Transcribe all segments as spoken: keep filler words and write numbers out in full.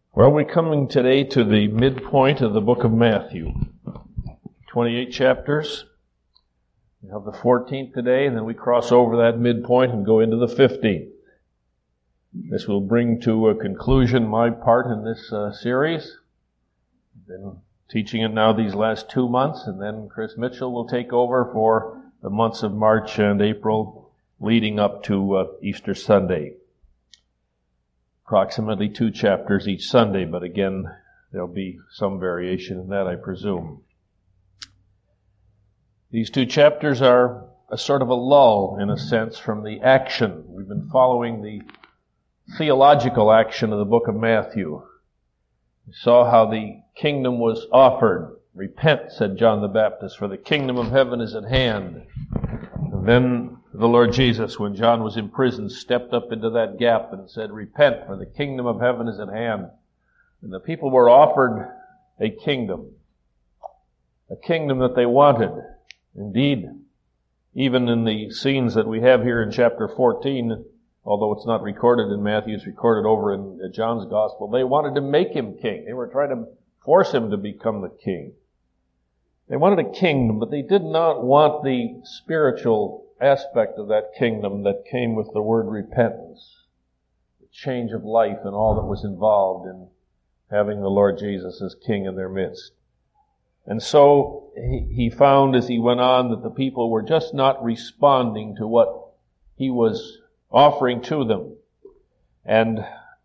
Well, we're coming today to the midpoint of the book of Matthew. twenty-eight chapters. We have the fourteenth today, and then we cross over that midpoint and go into the fifteenth. This will bring to a conclusion my part in this uh, series. I've been teaching it now these last two months, and then Chris Mitchell will take over for the months of March and April leading up to uh, Easter Sunday. Approximately two chapters each Sunday, but again, there'll be some variation in that, I presume. These two chapters are a sort of a lull, in a sense, from the action. We've been following the theological action of the book of Matthew. We saw how the kingdom was offered. Repent, said John the Baptist, for the kingdom of heaven is at hand. And then the Lord Jesus, when John was in prison, stepped up into that gap and said, repent, for the kingdom of heaven is at hand. And the people were offered a kingdom, a kingdom that they wanted. Indeed, even in the scenes that we have here in chapter fourteen, although it's not recorded in Matthew, it's recorded over in John's gospel, they wanted to make him king. They were trying to force him to become the king. They wanted a kingdom, but they did not want the spiritual aspect of that kingdom that came with the word repentance, the change of life and all that was involved in having the Lord Jesus as king in their midst. And so he, he found as he went on that the people were just not responding to what he was offering to them. And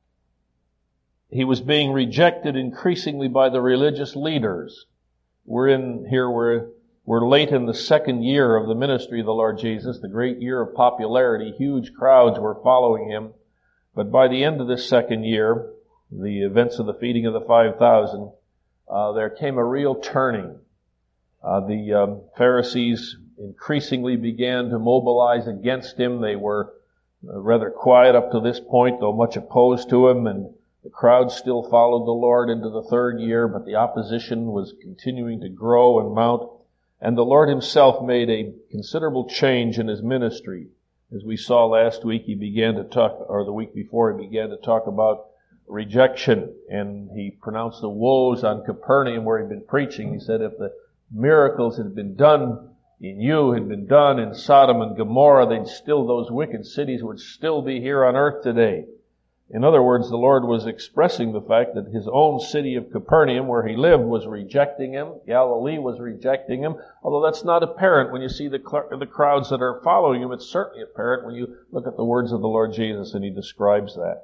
he was being rejected increasingly by the religious leaders. We're in here, we're We're late in the second year of the ministry of the Lord Jesus, the great year of popularity. Huge crowds were following him. But by the end of this second year, the events of the feeding of the five thousand, uh, there came a real turning. Uh, the um, Pharisees increasingly began to mobilize against him. They were uh, rather quiet up to this point, though much opposed to him, and the crowd still followed the Lord into the third year, but the opposition was continuing to grow and mount. And the Lord himself made a considerable change in his ministry. As we saw last week, he began to talk, or the week before, he began to talk about rejection. And he pronounced the woes on Capernaum where he'd been preaching. He said, if the miracles had been done in you, had been done in Sodom and Gomorrah, they'd still, those wicked cities would still be here on earth today. In other words, the Lord was expressing the fact that his own city of Capernaum, where he lived, was rejecting him. Galilee was rejecting him. Although that's not apparent when you see the, cl- the crowds that are following him. It's certainly apparent when you look at the words of the Lord Jesus, and he describes that.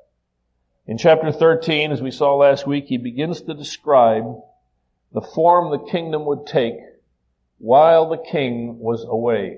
In chapter thirteen, as we saw last week, he begins to describe the form the kingdom would take while the king was away.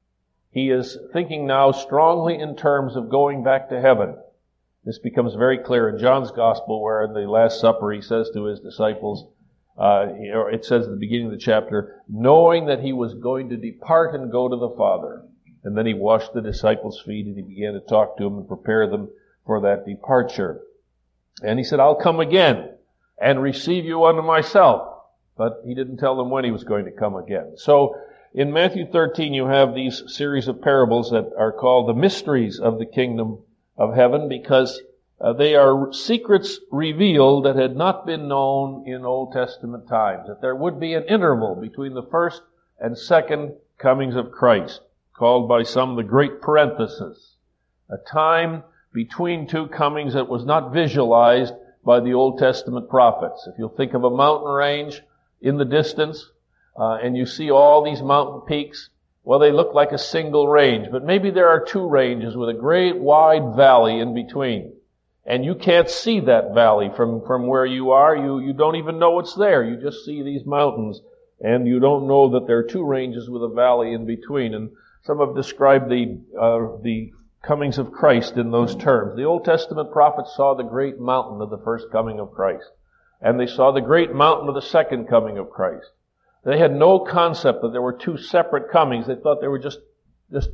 He is thinking now strongly in terms of going back to heaven. This becomes very clear in John's Gospel, where in the Last Supper he says to his disciples, uh, or it says at the beginning of the chapter, knowing that he was going to depart and go to the Father. And then he washed the disciples' feet and he began to talk to them and prepare them for that departure. And he said, I'll come again and receive you unto myself. But he didn't tell them when he was going to come again. So in Matthew thirteen you have these series of parables that are called the mysteries of the kingdom of heaven, because uh, they are secrets revealed that had not been known in Old Testament times. That there would be an interval between the first and second comings of Christ, called by some the great parenthesis. A time between two comings that was not visualized by the Old Testament prophets. If you'll think of a mountain range in the distance, uh, and you see all these mountain peaks, well, they look like a single range, but maybe there are two ranges with a great wide valley in between. And you can't see that valley from, from where you are. You, you don't even know it's there. You just see these mountains, and you don't know that there are two ranges with a valley in between. And some have described the, uh, the comings of Christ in those terms. The Old Testament prophets saw the great mountain of the first coming of Christ, and they saw the great mountain of the second coming of Christ. They had no concept that there were two separate comings. They thought they were just, just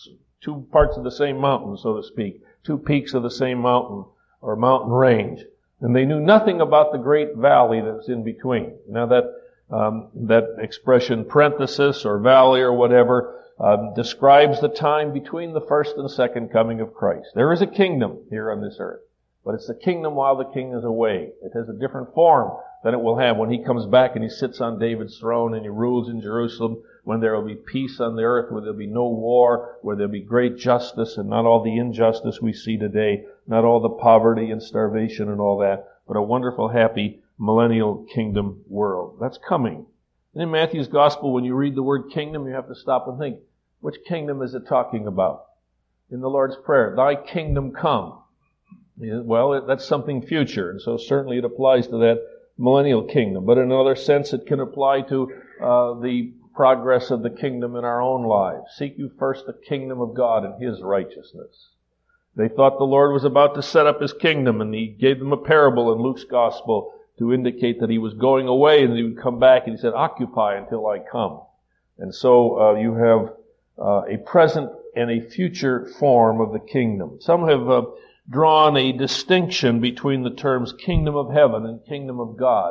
two parts of the same mountain, so to speak. Two peaks of the same mountain or mountain range. And they knew nothing about the great valley that was in between. Now that, um, that expression, parenthesis or valley or whatever, um, describes the time between the first and second coming of Christ. There is a kingdom here on this earth. But it's the kingdom while the king is away. It has a different form than it will have when he comes back and he sits on David's throne and he rules in Jerusalem, when there will be peace on the earth, where there will be no war, where there will be great justice and not all the injustice we see today, not all the poverty and starvation and all that, but a wonderful, happy, millennial kingdom world. That's coming. And in Matthew's gospel, when you read the word kingdom, you have to stop and think, which kingdom is it talking about? In the Lord's Prayer, thy kingdom come. Well, that's something future, and so certainly it applies to that millennial kingdom. But in another sense, it can apply to uh, the progress of the kingdom in our own lives. Seek you first the kingdom of God and His righteousness. They thought the Lord was about to set up His kingdom, and He gave them a parable in Luke's gospel to indicate that He was going away and He would come back, and He said, occupy until I come. And so uh, you have uh, a present and a future form of the kingdom. Some have uh, drawn a distinction between the terms kingdom of heaven and kingdom of God.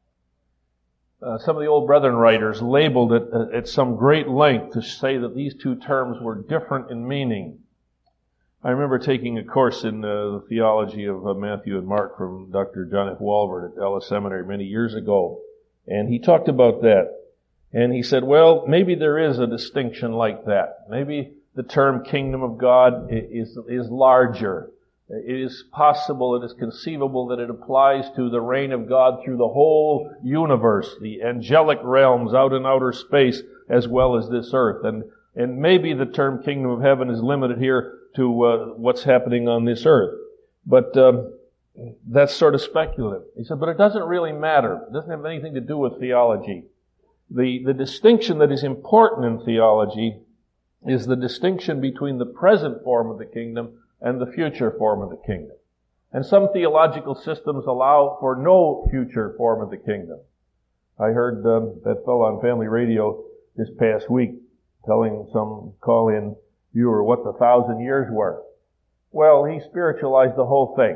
Uh, some of the old brethren writers labeled it uh, at some great length to say that these two terms were different in meaning. I remember taking a course in uh, the theology of uh, Matthew and Mark from Doctor John F. Walvoord at Ellis Seminary many years ago, and he talked about that. And he said, well, maybe there is a distinction like that. Maybe the term kingdom of God is, is larger. It is possible, it is conceivable that it applies to the reign of God through the whole universe, the angelic realms out in outer space, as well as this earth. And, and maybe the term kingdom of heaven is limited here to uh, what's happening on this earth. But um, that's sort of speculative. He said, but it doesn't really matter. It doesn't have anything to do with theology. The, the distinction that is important in theology is the distinction between the present form of the kingdom and the future form of the kingdom. And some theological systems allow for no future form of the kingdom. I heard um, that fellow on Family Radio this past week telling some call-in viewer what the thousand years were. Well, he spiritualized the whole thing.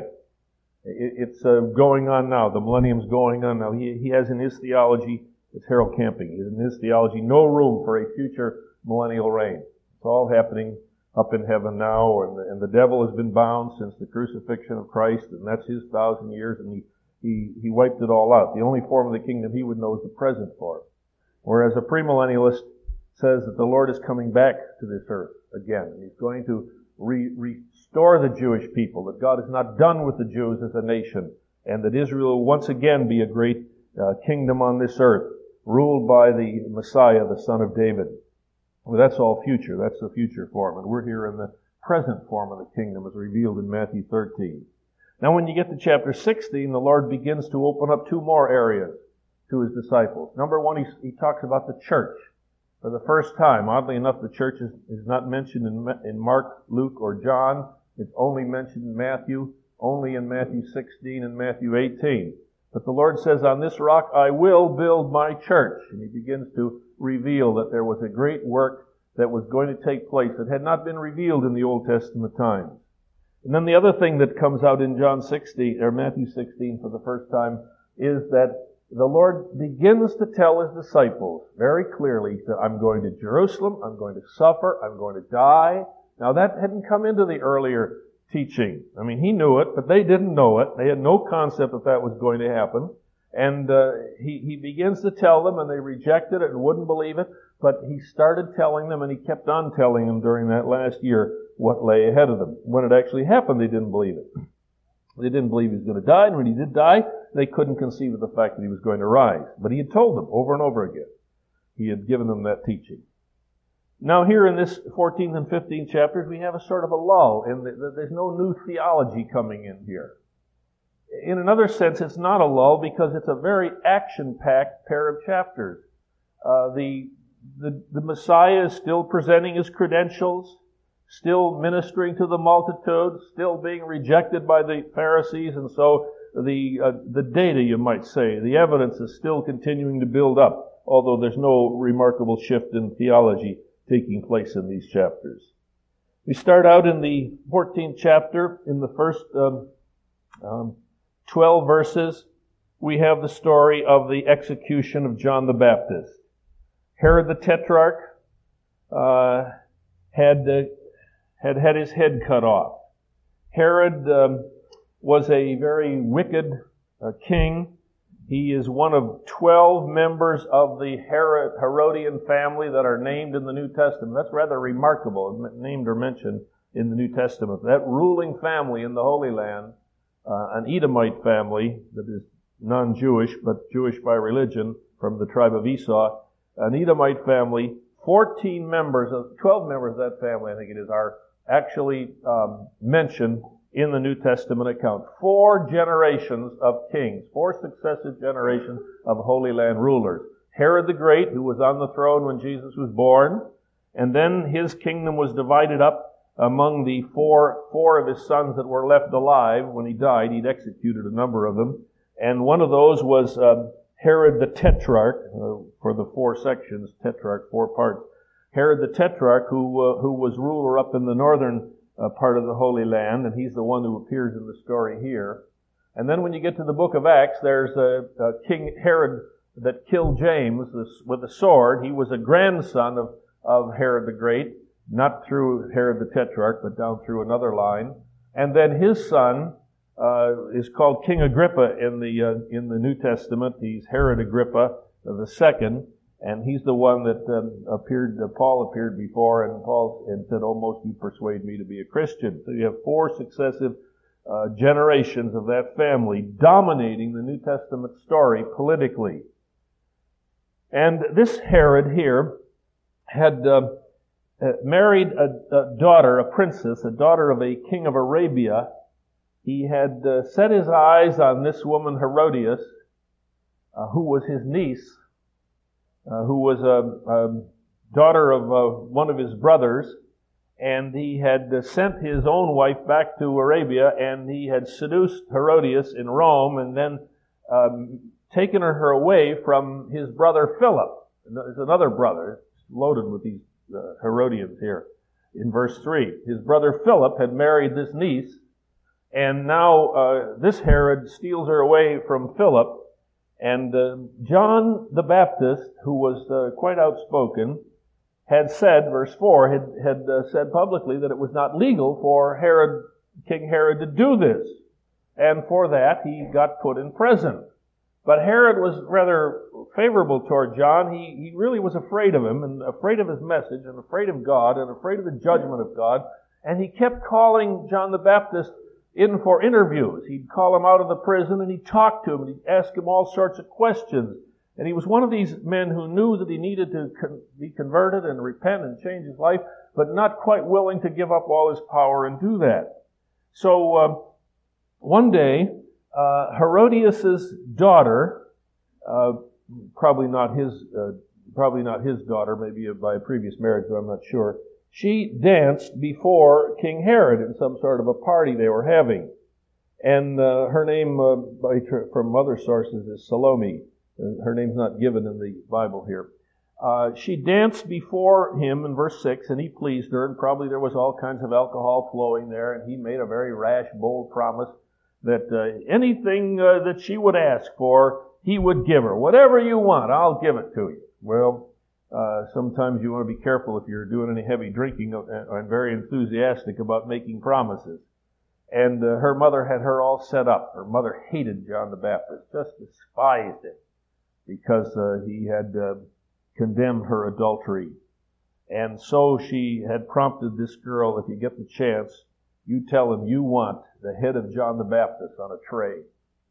It, it's uh, going on now. The millennium's going on now. He, he has in his theology, it's Harold Camping, he has in his theology no room for a future millennial reign. It's all happening up in heaven now, and the, and the devil has been bound since the crucifixion of Christ, and that's his thousand years, and he, he, he wiped it all out. The only form of the kingdom he would know is the present form. Whereas a premillennialist says that the Lord is coming back to this earth again. He's going to re- restore the Jewish people, that God is not done with the Jews as a nation, and that Israel will once again be a great uh, kingdom on this earth, ruled by the Messiah, the Son of David. Well, that's all future. That's the future form. And we're here in the present form of the kingdom as revealed in Matthew thirteen. Now when you get to chapter sixteen, the Lord begins to open up two more areas to His disciples. Number one, he, he talks about the church. For the first time, oddly enough, the church is, is not mentioned in, in Mark, Luke, or John. It's only mentioned in Matthew, only in Matthew sixteen and Matthew eighteen. But the Lord says, on this rock I will build my church. And He begins to reveal that there was a great work that was going to take place that had not been revealed in the Old Testament times. And then the other thing that comes out in John sixteen, or Matthew sixteen for the first time, is that the Lord begins to tell His disciples very clearly that I'm going to Jerusalem, I'm going to suffer, I'm going to die. Now that hadn't come into the earlier teaching. I mean, He knew it, but they didn't know it. They had no concept that that was going to happen. And uh, he, he begins to tell them, and they rejected it and wouldn't believe it. But He started telling them, and He kept on telling them during that last year what lay ahead of them. When it actually happened, they didn't believe it. They didn't believe He was going to die, and when He did die, they couldn't conceive of the fact that He was going to rise. But He had told them over and over again. He had given them that teaching. Now here in this fourteenth and fifteenth chapters, we have a sort of a lull. In the, there's no new theology coming in here. In another sense, it's not a lull because it's a very action-packed pair of chapters. Uh, the, the, the Messiah is still presenting His credentials, still ministering to the multitude, still being rejected by the Pharisees, and so the, uh, the data, you might say, the evidence is still continuing to build up, although there's no remarkable shift in theology taking place in these chapters. We start out in the fourteenth chapter, in the first um, um, twelve verses, we have the story of the execution of John the Baptist. Herod the Tetrarch uh, had uh, had had his head cut off. Herod um, was a very wicked uh, king. He is one of twelve members of the Herod, Herodian family that are named in the New Testament. That's rather remarkable, named or mentioned in the New Testament. That ruling family in the Holy Land, uh, an Edomite family that is non-Jewish, but Jewish by religion, from the tribe of Esau, an Edomite family, fourteen members, of twelve members of that family, I think it is, are actually um, mentioned in the New Testament account. Four generations of kings, four successive generations of Holy Land rulers. Herod the Great, who was on the throne when Jesus was born, and then his kingdom was divided up among the four, four of his sons that were left alive. When he died, he'd executed a number of them. And one of those was uh, Herod the Tetrarch, uh, for the four sections, Tetrarch, four parts. Herod the Tetrarch, who uh, who was ruler up in the northern uh, part of the Holy Land, and he's the one who appears in the story here. And then when you get to the book of Acts, there's a, a King Herod that killed James with a sword. He was a grandson of, of Herod the Great, not through Herod the Tetrarch, but down through another line. And then his son uh, is called King Agrippa in the uh, in the New Testament. He's Herod Agrippa the second, and he's the one that uh, appeared. Uh, Paul appeared before, and Paul and said, "Almost you persuade me to be a Christian." So you have four successive uh, generations of that family dominating the New Testament story politically. And this Herod here had uh, uh, married a, a daughter, a princess, a daughter of a king of Arabia. He had uh, set his eyes on this woman Herodias, uh, who was his niece, uh, who was a, a daughter of uh, one of his brothers, and he had uh, sent his own wife back to Arabia, and he had seduced Herodias in Rome, and then um, taken her away from his brother Philip. There's another brother, loaded with these uh, Herodians here in verse three. His brother Philip had married this niece, and now uh, this Herod steals her away from Philip. And uh, John the Baptist, who was uh, quite outspoken, had said, verse four, had, had uh, said publicly that it was not legal for Herod, King Herod, to do this. And for that, he got put in prison. But Herod was rather favorable toward John. He, he really was afraid of him, and afraid of his message, and afraid of God, and afraid of the judgment of God. And he kept calling John the Baptist in for interviews. He'd call him out of the prison, and he'd talk to him, and he'd ask him all sorts of questions. And he was one of these men who knew that he needed to con- be converted and repent and change his life, but not quite willing to give up all his power and do that. So uh, one day, Uh, Herodias' daughter, uh, probably not his, uh, probably not his daughter, maybe by a previous marriage, but I'm not sure. She danced before King Herod in some sort of a party they were having, and uh, her name, uh, by, from other sources, is Salome. Uh, her name's not given in the Bible here. Uh, she danced before him in verse six, and he pleased her, and probably there was all kinds of alcohol flowing there, and he made a very rash, bold promise that uh, anything uh, that she would ask for, he would give her. Whatever you want, I'll give it to you. Well, uh, sometimes you want to be careful if you're doing any heavy drinking and very enthusiastic about making promises. And uh, her mother had her all set up. Her mother hated John the Baptist, just despised him, because uh, he had uh, condemned her adultery. And so she had prompted this girl, if you get the chance, you tell him you want the head of John the Baptist on a tray.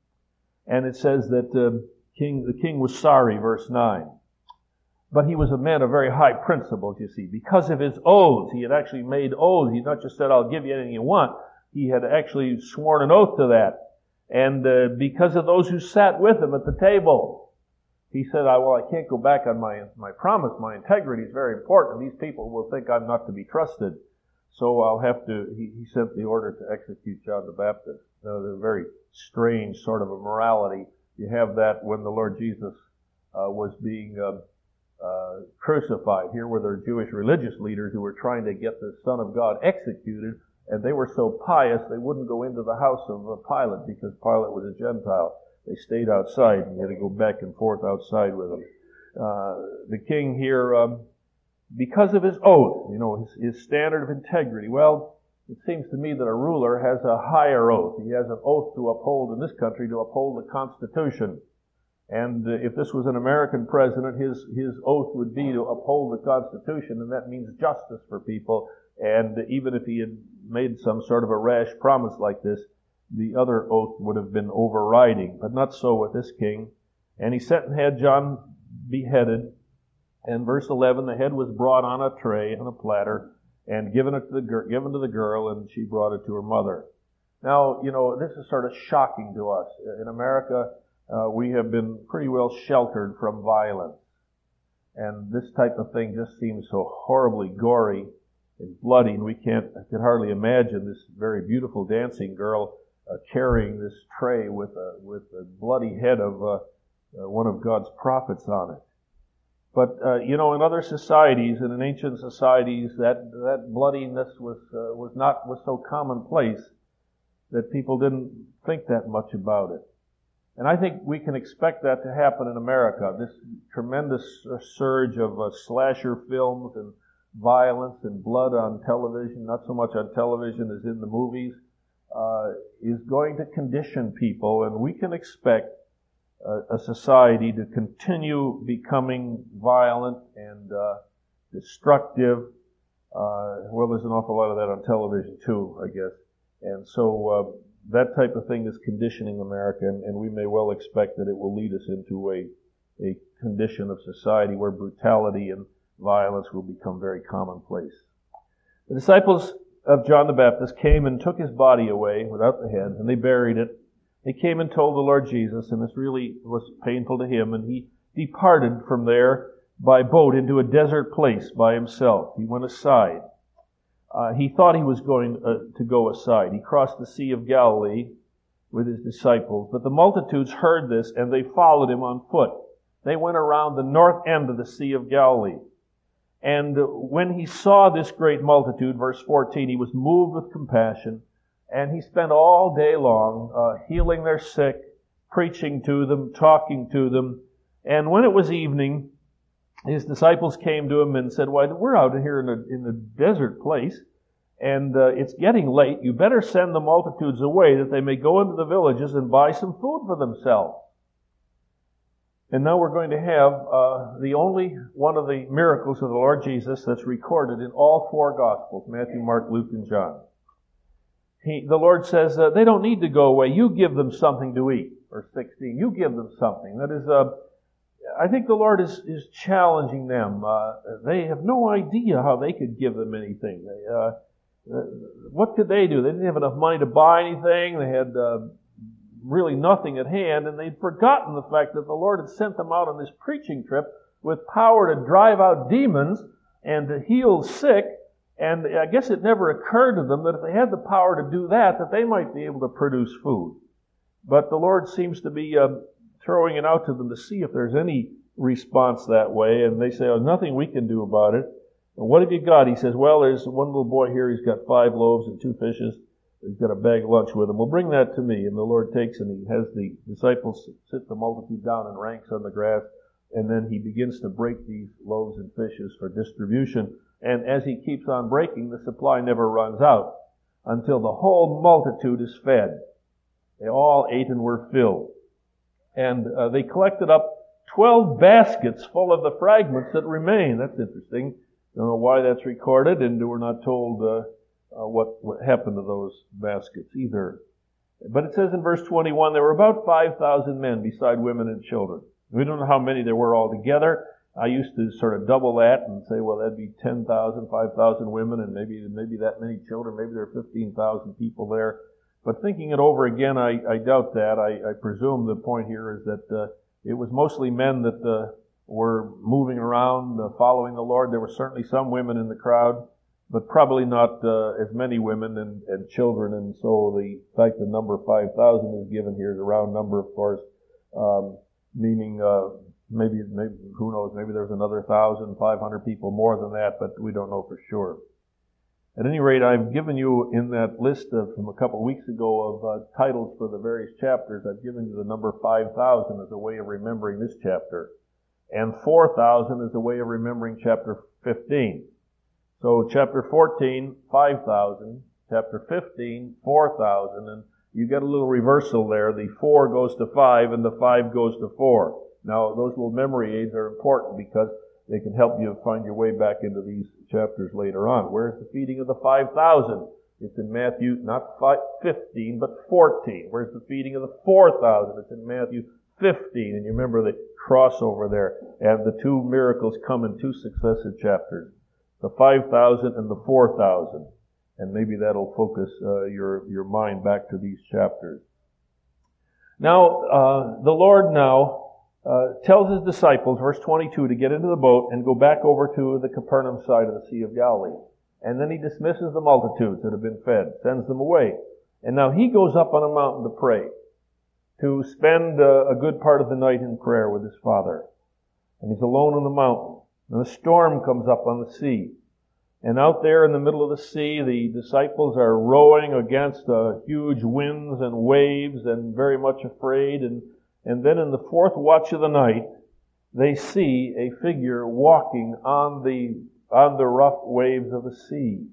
And it says that uh, king, the king was sorry, verse nine. But he was a man of very high principles, you see. Because of his oaths, he had actually made oaths. He not just said, I'll give you anything you want. He had actually sworn an oath to that. And uh, because of those who sat with him at the table, he said, I, well, I can't go back on my, my promise. My integrity is very important. These people will think I'm not to be trusted. So I'll have to, he, he sent the order to execute John the Baptist. Now, they're a very strange sort of a morality. You have that when the Lord Jesus uh, was being uh, uh, crucified. Here were their Jewish religious leaders who were trying to get the Son of God executed, and they were so pious they wouldn't go into the house of Pilate because Pilate was a Gentile. They stayed outside, and you had to go back and forth outside with him. Uh, the king here, um, because of his oath, you know, his, his standard of integrity. Well, It seems to me that a ruler has a higher oath. He has an oath to uphold in this country, to uphold the Constitution. And uh, if this was an American president, his, his oath would be to uphold the Constitution, and that means justice for people. And even if he had made some sort of a rash promise like this, the other oath would have been overriding. But not so with this king. And he sent and had John beheaded. And verse eleven, the head was brought on a tray, on a platter, and given it to the girl, given to the girl, and she brought it to her mother. Now, you know, this is sort of shocking to us. In America, uh, we have been pretty well sheltered from violence. And this type of thing just seems so horribly gory and bloody, and we can't, I can hardly imagine this very beautiful dancing girl uh, carrying this tray with a, with a bloody head of uh, uh, one of God's prophets on it. But, uh, you know, in other societies, and in ancient societies, that, that bloodiness was, uh, was not, was so commonplace that people didn't think that much about it. And I think we can expect that to happen in America. This tremendous uh, surge of uh, slasher films and violence and blood on television, not so much on television as in the movies, uh, is going to condition people, and we can expect a society to continue becoming violent and uh, destructive. Uh, well, there's an awful lot of that on television too, I guess. And so uh, that type of thing is conditioning America, and, and we may well expect that it will lead us into a, a condition of society where brutality and violence will become very commonplace. The disciples of John the Baptist came and took his body away without the head, and they buried it. They came and told the Lord Jesus, and this really was painful to him, and he departed from there by boat into a desert place by himself. He went aside. Uh, he thought he was going uh, to go aside. He crossed the Sea of Galilee with his disciples, but the multitudes heard this, and they followed him on foot. They went around the north end of the Sea of Galilee. And when he saw this great multitude, verse fourteen, he was moved with compassion. And he spent all day long uh, healing their sick, preaching to them, talking to them. And when it was evening, his disciples came to him and said, "Why, we're out here in a, in a desert place, and uh, it's getting late. You better send the multitudes away that they may go into the villages and buy some food for themselves." And now we're going to have uh, the only one of the miracles of the Lord Jesus that's recorded in all four Gospels, Matthew, Mark, Luke, and John. He, the Lord says, uh, they don't need to go away. You give them something to eat. Verse sixteen, you give them something. That is, uh, I think the Lord is, is challenging them. Uh, they have no idea how they could give them anything. They, uh, uh, what could they do? They didn't have enough money to buy anything. They had uh, really nothing at hand, and they'd forgotten the fact that the Lord had sent them out on this preaching trip with power to drive out demons and to heal sick. And I guess it never occurred to them that if they had the power to do that, that they might be able to produce food. But the Lord seems to be uh, throwing it out to them to see if there's any response that way. And they say, "Oh, nothing we can do about it." And what have you got? He says, "Well, there's one little boy here. He's got five loaves and two fishes. He's got a bag of lunch with him. Well, bring that to me." And the Lord takes and he has the disciples sit the multitude down in ranks on the grass. And then he begins to break these loaves and fishes for distribution. And as he keeps on breaking, the supply never runs out until the whole multitude is fed. They all ate and were filled. And uh, they collected up twelve baskets full of the fragments that remain. That's interesting. Don't know why that's recorded, and we're not told uh, uh, what, what happened to those baskets either. But it says in verse twenty-one, there were about five thousand men beside women and children. We don't know how many there were altogether. I used to sort of double that and say, well, that'd be ten thousand, five thousand women, and maybe maybe that many children. Maybe there are fifteen thousand people there. But thinking it over again, I, I doubt that. I, I presume the point here is that uh, it was mostly men that uh, were moving around, uh, following the Lord. There were certainly some women in the crowd, but probably not uh, as many women and, and children. And so the fact the number five thousand is given here is a round number, of course, um, meaning uh, maybe, maybe, who knows, maybe there's another one thousand five hundred people more than that, but we don't know for sure. At any rate, I've given you in that list of, from a couple of weeks ago of uh, titles for the various chapters, I've given you the number five thousand as a way of remembering this chapter, and four thousand as a way of remembering chapter fifteen. So chapter fourteen, five thousand, Chapter fifteen, four thousand. And you get a little reversal there. The four goes to five and the five goes to four. Now, those little memory aids are important because they can help you find your way back into these chapters later on. Where's the feeding of the five thousand? It's in Matthew, not five, fifteen, but fourteen. Where's the feeding of the four thousand? It's in Matthew fifteen. And you remember the crossover there. And the two miracles come in two successive chapters. The five thousand and the four thousand. And maybe that'll focus uh, your, your mind back to these chapters. Now, uh, the Lord now uh, tells His disciples, verse twenty-two, to get into the boat and go back over to the Capernaum side of the Sea of Galilee. And then He dismisses the multitudes that have been fed, sends them away. And now He goes up on a mountain to pray, to spend uh, a good part of the night in prayer with His Father. And He's alone on the mountain. And a storm comes up on the sea. And out there in the middle of the sea, the disciples are rowing against uh, huge winds and waves and very much afraid. And, and then in the fourth watch of the night, they see a figure walking on the, on the rough waves of the sea,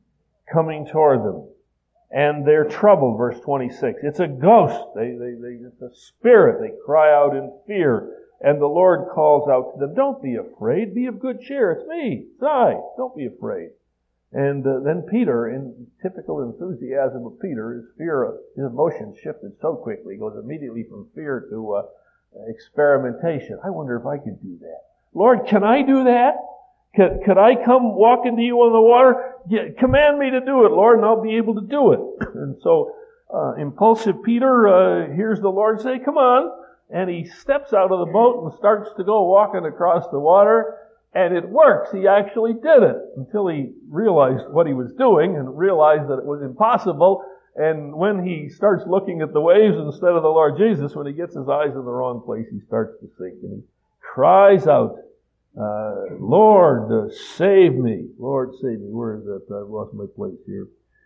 coming toward them. And they're troubled, verse twenty-six. It's a ghost. They, they, they, it's a spirit. They cry out in fear. And the Lord calls out to them, don't be afraid, be of good cheer, it's me, it's I, don't be afraid. And uh, then Peter, in typical enthusiasm of Peter, his fear, his emotions shifted so quickly, he goes immediately from fear to uh, experimentation. I wonder if I could do that. Lord, can I do that? Could, could I come walk into you on the water? Yeah, command me to do it, Lord, and I'll be able to do it. And so, uh, impulsive Peter uh, hears the Lord say, come on. And he steps out of the boat and starts to go walking across the water. And it works. He actually did it until he realized what he was doing and realized that it was impossible. And when he starts looking at the waves instead of the Lord Jesus, when he gets his eyes in the wrong place, he starts to sink. And he cries out, uh, Lord, uh, save me. Lord, save me. Where is that? I've lost my place here.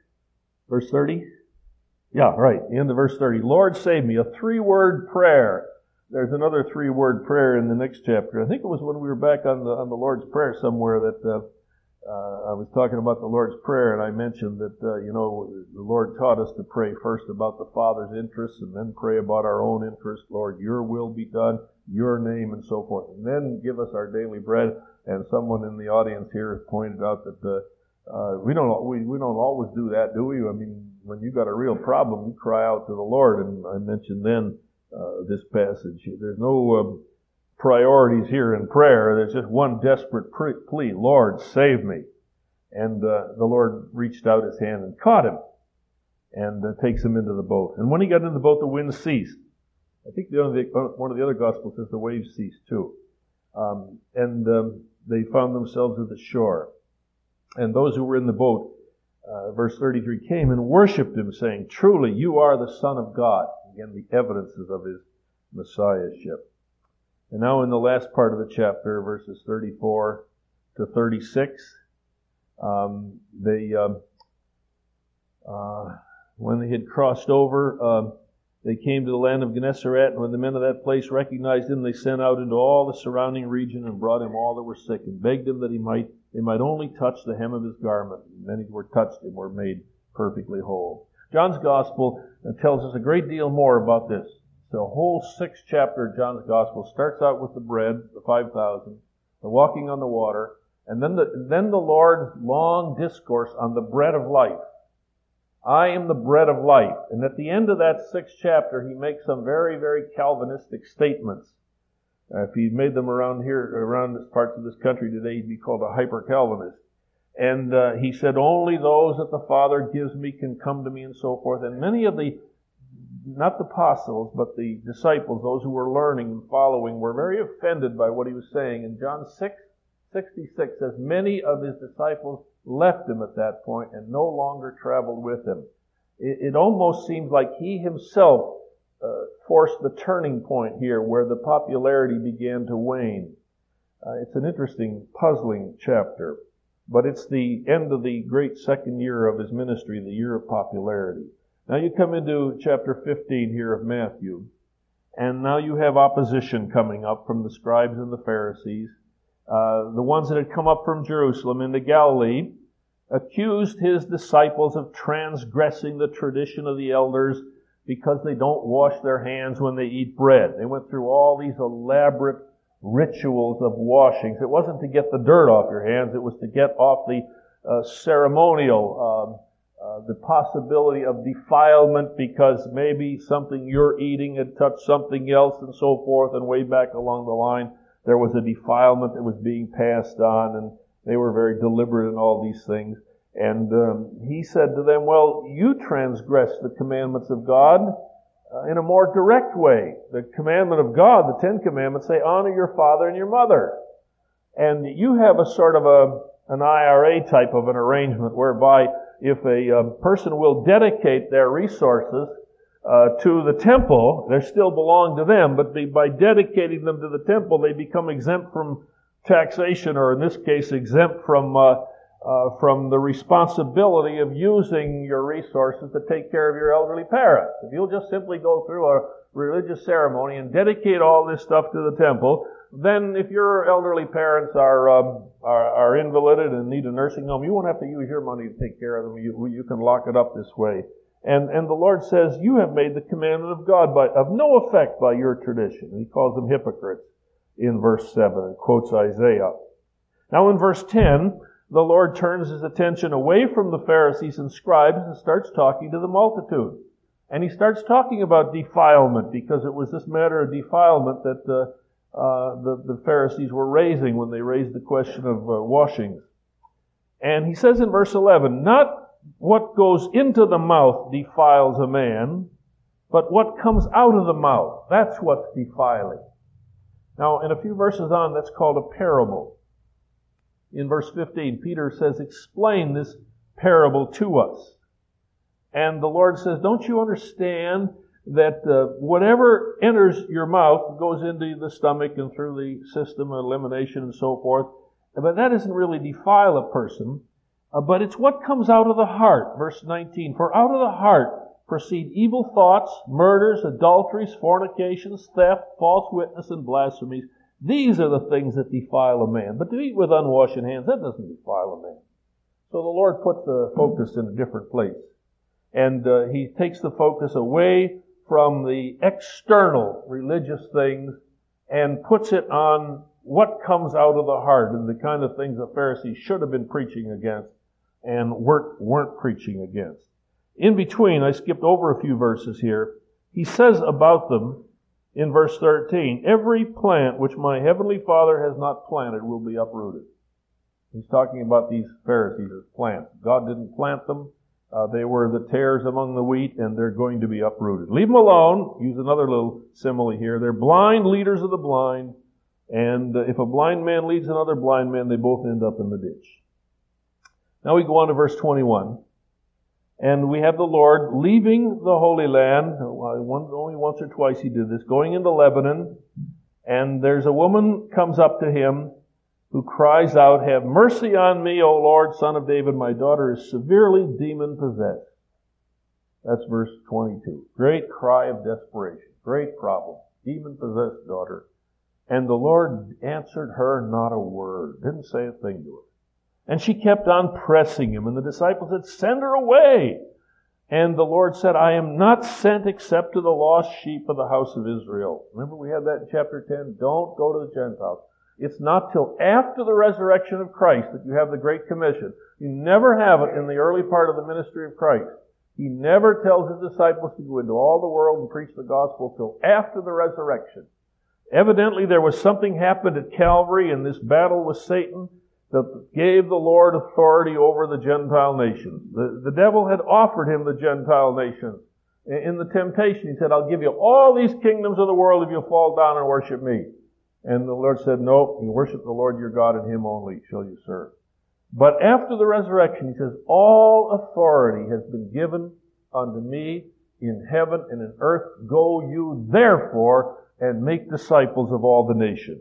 Verse thirty? Yeah, right. The end of verse thirty. Lord, save me. A three-word prayer. There's another three-word prayer in the next chapter. I think it was when we were back on the on the Lord's Prayer somewhere that uh, uh, I was talking about the Lord's Prayer, and I mentioned that uh, you know the Lord taught us to pray first about the Father's interests, and then pray about our own interests. Lord, Your will be done, Your name, and so forth, and then give us our daily bread. And someone in the audience here has pointed out that uh, uh, we don't we we don't always do that, do we? I mean, when you got a real problem, you cry out to the Lord, and I mentioned then. Uh, this passage. There's no um, priorities here in prayer. There's just one desperate plea. Lord, save me. And uh, the Lord reached out His hand and caught him and uh, takes him into the boat. And when he got into the boat, the wind ceased. I think the other, one of the other Gospels says the waves ceased too. Um, and um, they found themselves at the shore. And those who were in the boat, uh, verse thirty-three, came and worshipped Him, saying, truly, You are the Son of God. Again, the evidences of His Messiahship. And now in the last part of the chapter, verses thirty-four to thirty-six, um, they, um, uh, when they had crossed over, um, they came to the land of Gennesaret, and when the men of that place recognized Him, they sent out into all the surrounding region and brought Him all that were sick, and begged Him that he might, they might only touch the hem of His garment. And many who were touched Him were made perfectly whole. John's Gospel tells us a great deal more about this. The whole sixth chapter of John's Gospel starts out with the bread, the five thousand, the walking on the water, and then the, then the Lord's long discourse on the bread of life. I am the bread of life. And at the end of that sixth chapter, He makes some very, very Calvinistic statements. Uh, if He made them around here, around this parts of this country today, he'd be called a hyper-Calvinist. And uh, He said, only those that the Father gives me can come to me, and so forth. And many of the, not the apostles, but the disciples, those who were learning and following, were very offended by what He was saying. And John six sixty-six says, many of His disciples left Him at that point and no longer traveled with Him. It, it almost seems like He Himself uh, forced the turning point here where the popularity began to wane. Uh, it's an interesting, puzzling chapter. But it's the end of the great second year of His ministry, the year of popularity. Now you come into chapter fifteen here of Matthew, and now you have opposition coming up from the scribes and the Pharisees. Uh, the ones that had come up from Jerusalem into Galilee, accused his disciples of transgressing the tradition of the elders because they don't wash their hands when they eat bread. They went through all these elaborate rituals of washings. It wasn't to get the dirt off your hands, it was to get off the uh, ceremonial, uh, uh, the possibility of defilement because maybe something you're eating had touched something else and so forth, and way back along the line there was a defilement that was being passed on, and they were very deliberate in all these things. And um, he said to them, well, you transgress the commandments of God uh, in a more direct way. The commandment of God, the Ten Commandments, say, honor your father and your mother. And you have a sort of a an I R A type of an arrangement whereby if a um, person will dedicate their resources uh, to the temple, they still belong to them, but be, by dedicating them to the temple, they become exempt from taxation, or in this case, exempt from uh, Uh, from the responsibility of using your resources to take care of your elderly parents. If you'll just simply go through a religious ceremony and dedicate all this stuff to the temple, then if your elderly parents are um, are, are invalided and need a nursing home, you won't have to use your money to take care of them. You, you can lock it up this way. And and the Lord says, you have made the commandment of God by, of no effect by your tradition. And he calls them hypocrites in verse seven and quotes Isaiah. Now in verse ten, the Lord turns his attention away from the Pharisees and scribes and starts talking to the multitude. And he starts talking about defilement, because it was this matter of defilement that uh, uh, the, the Pharisees were raising when they raised the question of uh, washings. And he says in verse eleven, not what goes into the mouth defiles a man, but what comes out of the mouth, that's what's defiling. Now, in a few verses on, that's called a parable. In verse fifteen, Peter says, explain this parable to us. And the Lord says, don't you understand that uh, whatever enters your mouth goes into the stomach and through the system of elimination and so forth? But that doesn't really defile a person. Uh, but it's what comes out of the heart. Verse nineteen, for out of the heart proceed evil thoughts, murders, adulteries, fornications, theft, false witness, and blasphemies. These are the things that defile a man. But to eat with unwashed hands, that doesn't defile a man. So the Lord puts the focus in a different place. And uh, he takes the focus away from the external religious things and puts it on what comes out of the heart and the kind of things the Pharisees should have been preaching against and weren't, weren't preaching against. In between, I skipped over a few verses here. He says about them, in verse thirteen, every plant which my heavenly Father has not planted will be uprooted. He's talking about these Pharisees as plants. God didn't plant them. Uh, they were the tares among the wheat, and they're going to be uprooted. Leave them alone. Use another little simile here. They're blind leaders of the blind, and uh, if a blind man leads another blind man, they both end up in the ditch. Now we go on to verse twenty-one. And we have the Lord leaving the Holy Land. One, only once or twice he did this. Going into Lebanon. And there's a woman comes up to him who cries out, have mercy on me, O Lord, Son of David. My daughter is severely demon-possessed. That's verse twenty-two. Great cry of desperation. Great problem. Demon-possessed daughter. And the Lord answered her not a word. Didn't say a thing to her. And she kept on pressing him, and the disciples said, send her away. And the Lord said, I am not sent except to the lost sheep of the house of Israel. Remember we had that in chapter ten? Don't go to the Gentiles. It's not till after the resurrection of Christ that you have the Great Commission. You never have it in the early part of the ministry of Christ. He never tells his disciples to go into all the world and preach the gospel till after the resurrection. Evidently there was something happened at Calvary in this battle with Satan that gave the Lord authority over the Gentile nations. The, the devil had offered him the Gentile nations. In the temptation, he said, I'll give you all these kingdoms of the world if you'll fall down and worship me. And the Lord said, no, you worship the Lord your God, and him only shall you serve. But after the resurrection, he says, all authority has been given unto me in heaven and in earth. Go you therefore and make disciples of all the nations.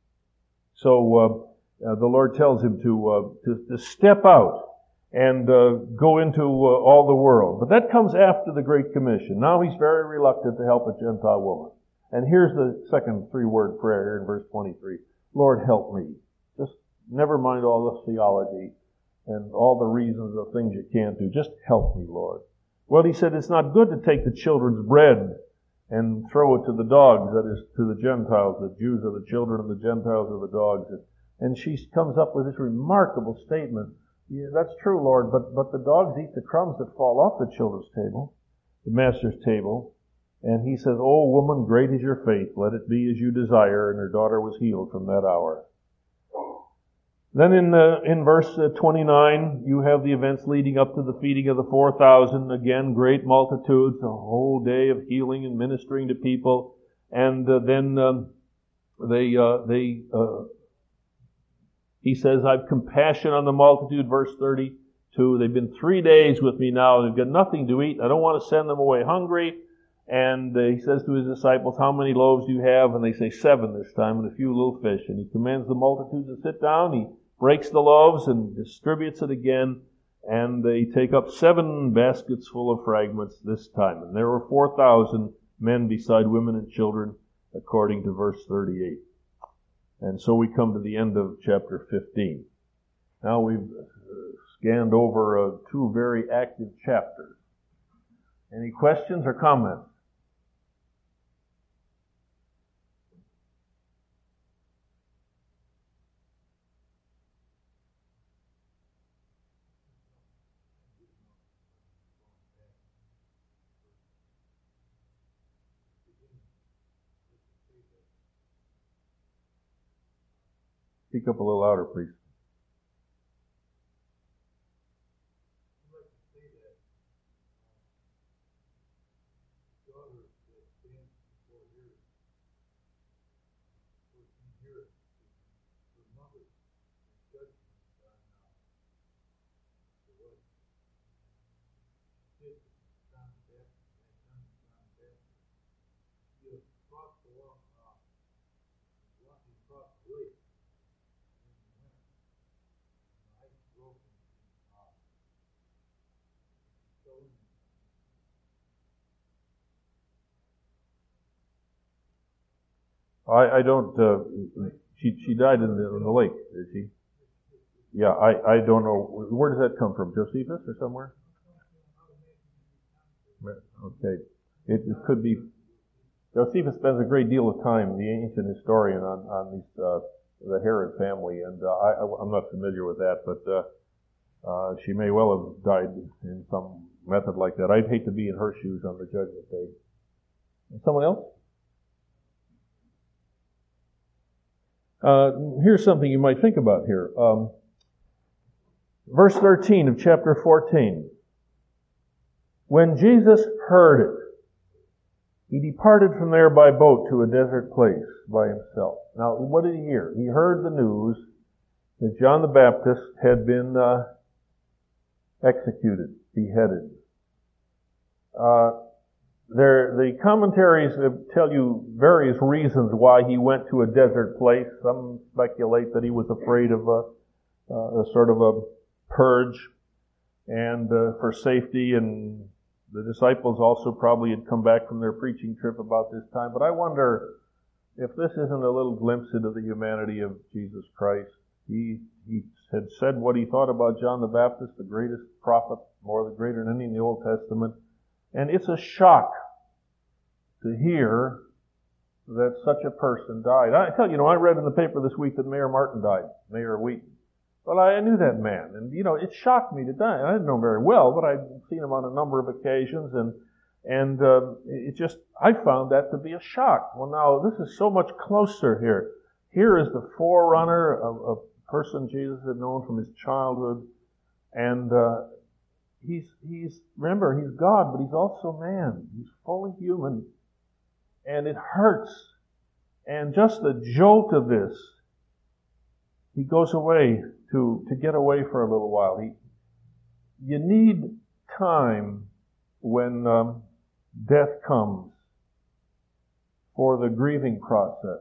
So, uh, Uh, the Lord tells him to, uh, to to step out and uh, go into uh, all the world. But that comes after the Great Commission. Now he's very reluctant to help a Gentile woman. And here's the second three-word prayer in verse twenty-three. Lord, help me. Just never mind all the theology. and all the reasons of things you can't do. Just help me, Lord. Well, he said, it's not good to take the children's bread and throw it to the dogs, that is, to the Gentiles. The Jews are the children and the Gentiles are the dogs. And she comes up with this remarkable statement. Yeah, that's true, Lord, but, but the dogs eat the crumbs that fall off the children's table, the master's table. And he says, "Oh, woman, great is your faith. Let it be as you desire." And her daughter was healed from that hour. Then in uh, in verse uh, twenty-nine, you have the events leading up to the feeding of the four thousand. Again, great multitudes, a whole day of healing and ministering to people. And uh, then um, they uh, they uh, he says, "I've compassion on the multitude." Verse thirty-two. They've been three days with me now. They've got nothing to eat. I don't want to send them away hungry. And uh, he says to his disciples, "How many loaves do you have?" And they say, "Seven this time, and a few little fish." And he commands the multitude to sit down. He breaks the loaves and distributes it again. And they take up seven baskets full of fragments this time. And there were four thousand men beside women and children, according to verse thirty-eight. And so we come to the end of chapter fifteen. Now we've scanned over uh, two very active chapters. Any questions or comments? Speak up a little louder, please. I, I don't, uh, she, she died in the, in the lake, did she? Yeah, I, I don't know. Where does that come from? Josephus or somewhere? Okay. It, it could be. Josephus spends a great deal of time, the ancient historian, on, on these, uh, the Herod family, and uh, I, I'm not familiar with that, but uh, uh, she may well have died in some method like that. I'd hate to be in her shoes on the judgment day. And someone else? Uh, here's something you might think about here. Um, verse thirteen of chapter fourteen. When Jesus heard it, he departed from there by boat to a desert place by himself. Now, what did he hear? He heard the news that John the Baptist had been uh, executed, beheaded. Uh, there, the commentaries tell you various reasons why he went to a desert place. Some speculate that he was afraid of a, uh, a sort of a purge and uh, for safety, and the disciples also probably had come back from their preaching trip about this time. But I wonder if this isn't a little glimpse into the humanity of Jesus Christ. He he had said what he thought about John the Baptist, the greatest prophet, more the greater than any in the Old Testament. And it's a shock to hear that such a person died. I tell you, you know, I read in the paper this week that Mayor Martin died, Mayor Wheaton. Well, I knew that man, and you know, it shocked me to die. I didn't know him very well, but I'd seen him on a number of occasions, and and uh, it just, I found that to be a shock. Well, now this is so much closer here. Here is the forerunner of a person Jesus had known from his childhood, and uh, he's he's remember he's God, but he's also man. He's fully human, and it hurts. And just the jolt of this, he goes away to, to get away for a little while. He, you need time when um, death comes for the grieving process.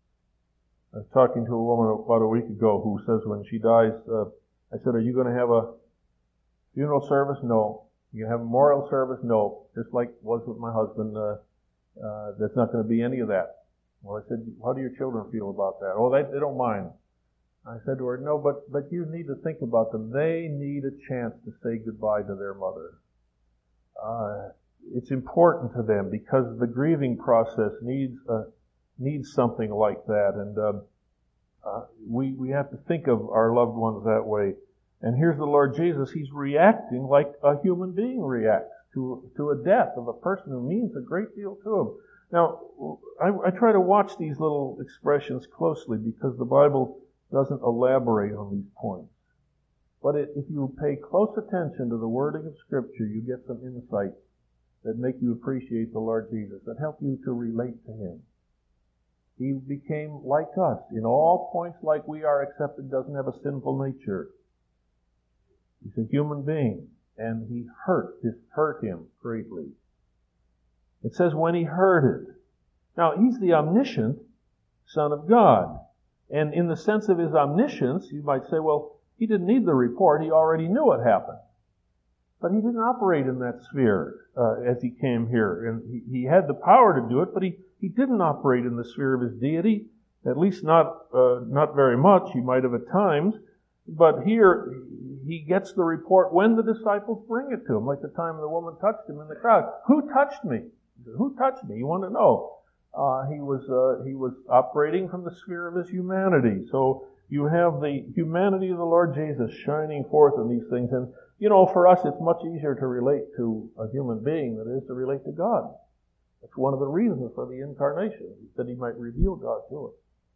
I was talking to a woman about a week ago who says when she dies, uh, I said, "Are you going to have a funeral service?" "No." "You going to have a memorial service?" "No." Just like it was with my husband, uh, uh, there's not going to be any of that. Well, I said, "How do your children feel about that?" "Oh, they, they don't mind." I said to her, no, but, but you need to think about them. They need a chance to say goodbye to their mother. Uh, it's important to them because the grieving process needs a, needs something like that. And uh, uh, we, we have to think of our loved ones that way. And here's the Lord Jesus. He's reacting like a human being reacts to, to a death of a person who means a great deal to him. Now, I, I try to watch these little expressions closely because the Bible doesn't elaborate on these points. But it, if you pay close attention to the wording of Scripture, you get some insights that make you appreciate the Lord Jesus, that help you to relate to Him. He became like us in all points like we are, except it doesn't have a sinful nature. He's a human being, and He hurt, this hurt Him greatly. It says when He heard it. Now, He's the omniscient Son of God. And in the sense of His omniscience, you might say, well, He didn't need the report. He already knew what happened. But He didn't operate in that sphere uh, as He came here. And he, he had the power to do it, but he, he didn't operate in the sphere of His deity, at least not uh, not very much. He might have at times. But here, He gets the report when the disciples bring it to Him, like the time the woman touched Him in the crowd. Who touched me? Who touched me? You want to know. Uh, he was uh, he was operating from the sphere of His humanity. So you have the humanity of the Lord Jesus shining forth in these things. And, you know, for us, it's much easier to relate to a human being than it is to relate to God. That's one of the reasons for the incarnation, that He might reveal God to us.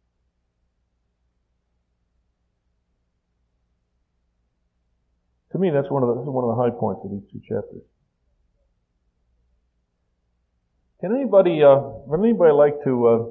To me, that's one of the, this is one of the high points of these two chapters. Can anybody, uh, would anybody like to uh,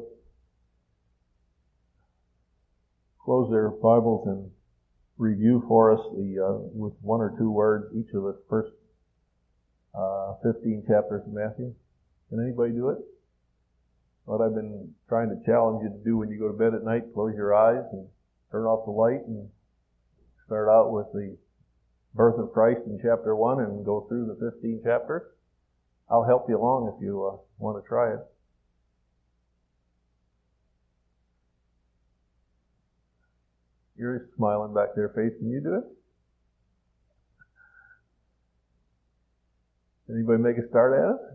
close their Bibles and review for us the uh, with one or two words each of the first uh, fifteen chapters of Matthew? Can anybody do it? What I've been trying to challenge you to do when you go to bed at night: close your eyes and turn off the light and start out with the birth of Christ in chapter one and go through the fifteen chapters. I'll help you along if you uh, want to try it. You're smiling back there, Faith. Can you do it? Anybody make a start at it?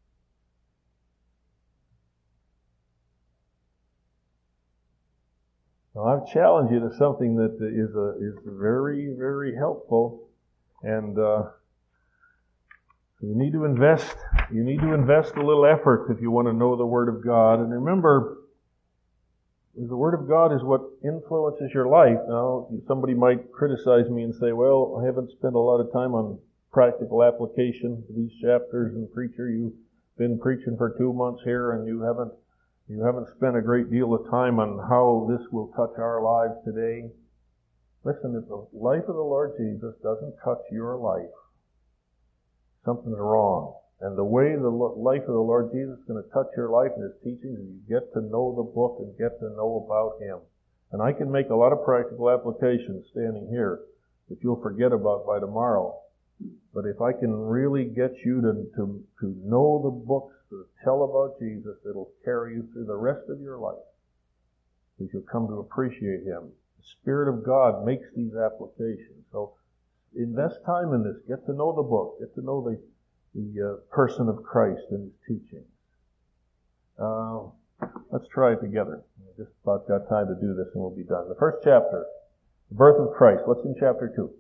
Well, I've challenged you to something that is a, is very, very helpful, and uh, you need to invest. You need to invest a little effort if you want to know the Word of God. And remember, the Word of God is what influences your life. Now, somebody might criticize me and say, well, I haven't spent a lot of time on practical application of these chapters, and preacher, you've been preaching for two months here, and you haven't you haven't spent a great deal of time on how this will touch our lives today. Listen, if the life of the Lord Jesus doesn't touch your life, something's wrong. And the way the life of the Lord Jesus is going to touch your life and His teachings is you get to know the book and get to know about Him. And I can make a lot of practical applications standing here that you'll forget about by tomorrow. But if I can really get you to, to, to know the books that tell about Jesus, it'll carry you through the rest of your life. Because you'll come to appreciate Him. The Spirit of God makes these applications. So invest time in this. Get to know the book. Get to know the the uh, person of Christ and His teachings. Uh, let's try it together. We just about got time to do this and we'll be done. The first chapter, the birth of Christ. What's in chapter two?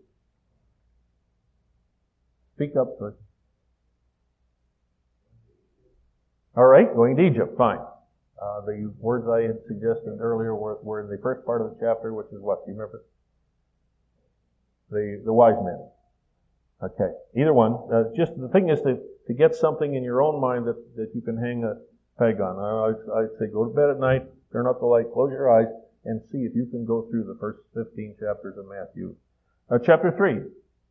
Speak up, sir. All right, going to Egypt. Fine. Uh, the words I had suggested earlier were, were in the first part of the chapter, which is what? Do you remember? The, the wise men. Okay, either one. Uh, just the thing is to, to get something in your own mind that, that you can hang a peg on. I, I'd say go to bed at night, turn off the light, close your eyes, and see if you can go through the first fifteen chapters of Matthew. Uh, chapter three.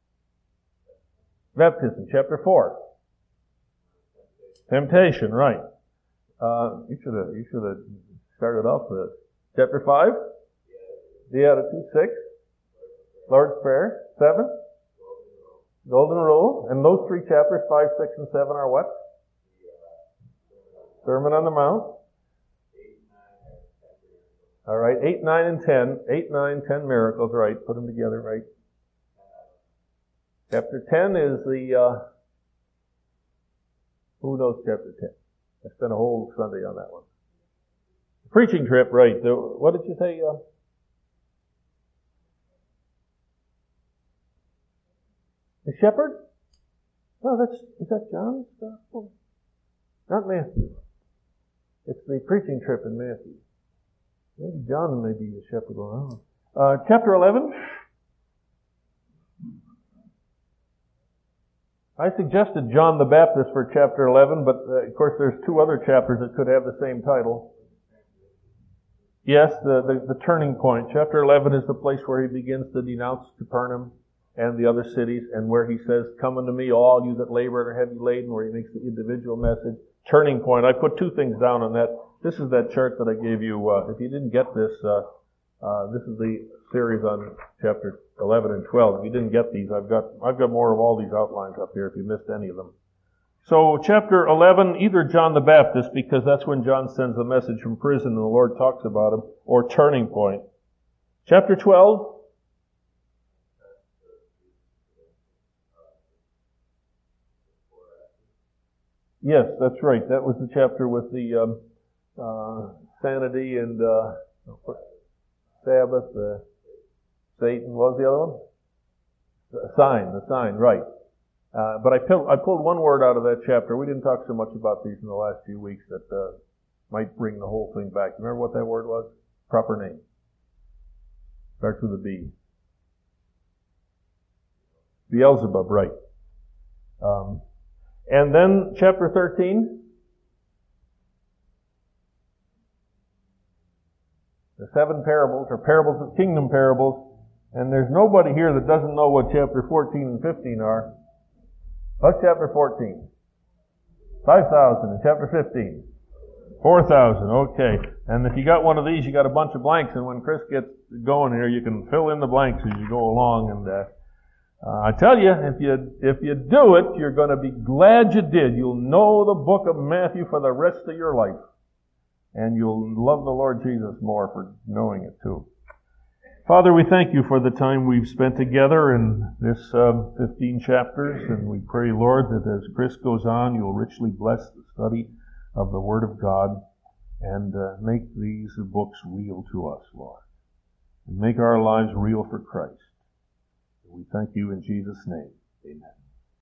Baptism. Chapter four. Temptation, right. Uh, you should have, you should have started off with it. Chapter five. Beatitudes. Six. Lord's Prayer. Seven. Golden Rule. And those three chapters, five, six, and seven, are what? Sermon on the Mount. All right, eight, nine, and ten. Eight, nine, ten miracles, right. Put them together, right. Chapter ten is the, uh, who knows chapter ten? I spent a whole Sunday on that one. The preaching trip, right. The, what did you say? Uh, the shepherd? Oh, that's, is that John's gospel? Not Matthew. It's the preaching trip in Matthew. Maybe John may be the shepherd one. Uh, chapter eleven. I suggested John the Baptist for chapter eleven, but uh, of course there's two other chapters that could have the same title. Yes, the, the, the turning point. Chapter eleven is the place where he begins to denounce Capernaum and the other cities, and where he says, "Come unto me, all you that labor and are heavy laden," where he makes the individual message. Turning point. I put two things down on that. This is that chart that I gave you. Uh, if you didn't get this, uh, uh, this is the series on chapter eleven and twelve. If you didn't get these, I've got I've got more of all these outlines up here if you missed any of them. So chapter eleven, either John the Baptist, because that's when John sends the message from prison and the Lord talks about him, or turning point. Chapter twelve. Yes, that's right. That was the chapter with the um, uh, sanity and uh, Sabbath, uh, Satan. What was the other one? The sign, the sign, right. Uh, but I, pulled, I pulled one word out of that chapter. We didn't talk so much about these in the last few weeks that uh, might bring the whole thing back. Remember what that word was? Proper name. Starts with a B. Beelzebub, right. Um, and then chapter thirteen. The seven parables, or parables of kingdom parables. And there's nobody here that doesn't know what chapter fourteen and fifteen are. What's chapter fourteen? five thousand. And chapter fifteen? four thousand. Okay. And if you got one of these, you got a bunch of blanks. And when Chris gets going here, you can fill in the blanks as you go along. And uh, uh, I tell you, if you if you do it, you're going to be glad you did. You'll know the book of Matthew for the rest of your life. And you'll love the Lord Jesus more for knowing it too. Father, we thank you for the time we've spent together in this um, fifteen chapters, and we pray, Lord, that as Chris goes on, you'll richly bless the study of the Word of God and uh, make these books real to us, Lord, and make our lives real for Christ. We thank you in Jesus' name. Amen.